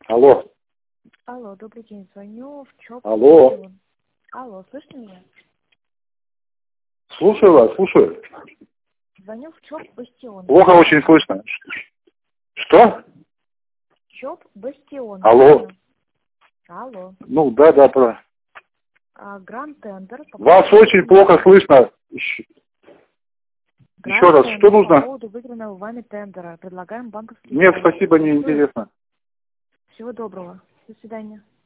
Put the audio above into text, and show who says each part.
Speaker 1: Алло.
Speaker 2: Алло, добрый день. Звоню в ЧОП.
Speaker 1: Алло.
Speaker 2: Бастион. Алло, слышно меня?
Speaker 1: Слушаю вас, слушаю.
Speaker 2: Звоню в ЧОП Бастион.
Speaker 1: Плохо очень слышно. Что?
Speaker 2: ЧОП Бастион.
Speaker 1: Алло.
Speaker 2: Алло.
Speaker 1: Ну, да.
Speaker 2: Гранд Тендер.
Speaker 1: Вас очень плохо слышно. Еще раз, что нужно?
Speaker 2: По поводу выигранного вами тендера. Предлагаем банковский
Speaker 1: Нет,
Speaker 2: кредит.
Speaker 1: спасибо, не интересно.
Speaker 2: Всего доброго. До свидания.